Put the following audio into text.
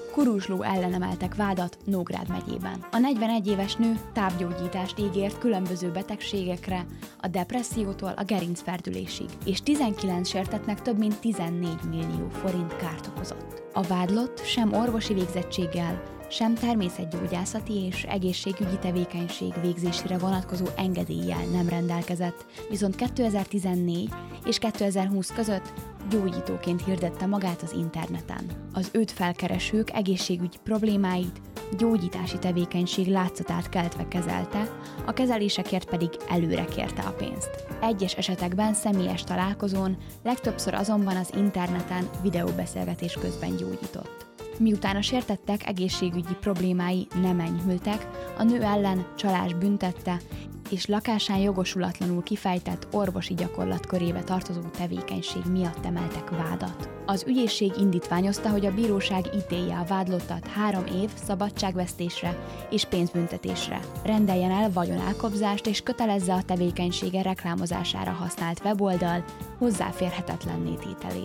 Kuruzsló ellen emeltek vádat Nógrád megyében. A 41 éves nő távgyógyítást ígért különböző betegségekre, a depressziótól a gerincferdülésig, és 19 sértettnek több mint 14 millió forint kárt okozott. A vádlott sem orvosi végzettséggel, sem természetgyógyászati és egészségügyi tevékenység végzésére vonatkozó engedéllyel nem rendelkezett, viszont 2014 és 2020 között gyógyítóként hirdette magát az interneten. Az őt felkeresők egészségügyi problémáit gyógyítási tevékenység látszatát keltve kezelte, a kezelésekért pedig előre kérte a pénzt. Egyes esetekben személyes találkozón, legtöbbször azonban az interneten videóbeszélgetés közben gyógyított. Miután a sértettek egészségügyi problémái nem enyhültek, a nő ellen csalás büntette, és lakásán jogosulatlanul kifejtett orvosi gyakorlat körébe tartozó tevékenység miatt emeltek vádat. Az ügyészség indítványozta, hogy a bíróság ítélje a vádlottat 3 év szabadságvesztésre és pénzbüntetésre, rendeljen el vagyonelkobzást és kötelezze a tevékenysége reklámozására használt weboldal hozzáférhetetlenné tételét.